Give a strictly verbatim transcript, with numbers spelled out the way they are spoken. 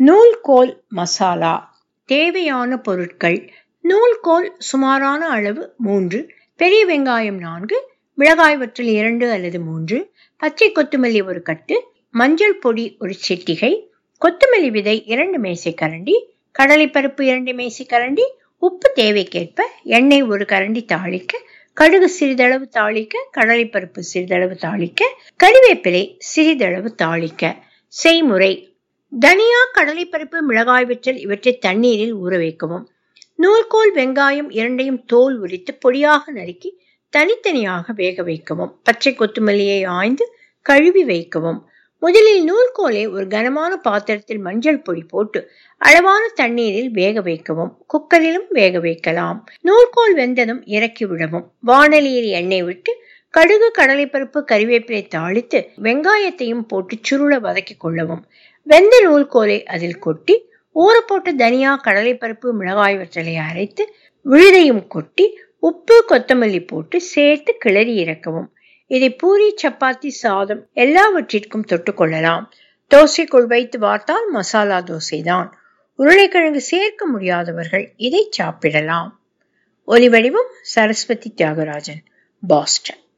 நூல்கோல் மசாலா. தேவையான பொருட்கள்: நூல்கோல் சுமாரான அளவு மூன்று, பெரிய வெங்காயம் நான்கு, மிளகாய் வற்றல் இரண்டு அல்லது மூன்று, பச்சை கொத்தமல்லி ஒரு கட்டு, மஞ்சள் பொடி ஒரு சிட்டிகை, கொத்தமல்லி விதை இரண்டு மேசை கரண்டி, கடலைப்பருப்பு இரண்டு மேசை கரண்டி, உப்பு தேவைக்கேற்ப, எண்ணெய் ஒரு கரண்டி தாளிக்க, கடுகு சிறிதளவு தாளிக்க, கடலைப்பருப்பு சிறிதளவு தாளிக்க, கறிவேப்பிலை சிறிதளவு தாளிக்க. செய்முறை: தனியா, கடலைப்பருப்பு, மிளகாய் வற்றல் இவற்றை தண்ணீரில் ஊற வைக்கவும். நூல்கோல், வெங்காயம் இரண்டையும் தோல் உரித்து பொடியாக நறுக்கி தனித்தனியாக வேக வைக்கவும். பச்சை கொத்தமல்லியை ஆய்ந்து கழுவி வைக்கவும். முதலில் நூல்கோலை ஒரு கனமான பாத்திரத்தில் மஞ்சள் பொடி போட்டு அளவான தண்ணீரில் வேக வைக்கவும். குக்கரிலும் வேக வைக்கலாம். நூல்கோல் வெந்ததும் இறக்கி விடவும். வாணலியில் எண்ணெய் விட்டு கடுகு, கடலைப்பருப்பு, கறிவேப்பிலை தாளித்து வெங்காயத்தையும் போட்டு சுருள வதக்கி கொள்ளவும். வெந்த நூல்கோலை அதில் கொட்டி ஊறப்போட்ட தனியா, கடலைப்பருப்பு, மிளகாய் வற்றலை அரைத்து விழுதையும் கொட்டி உப்பு, கொத்தமல்லி போட்டு சேர்த்து கிளறி இறக்கவும். இதை பூரி, சப்பாத்தி, சாதம் எல்லாவற்றிற்கும் தொட்டுக்கொள்ளலாம். தோசைக்குள் வைத்து வார்த்தால் மசாலா தோசை தான். உருளைக்கிழங்கு சேர்க்க முடியாதவர்கள் இதை சாப்பிடலாம். ஒலிவடிவம்: சரஸ்வதி தியாகராஜன், பாஸ்டன்.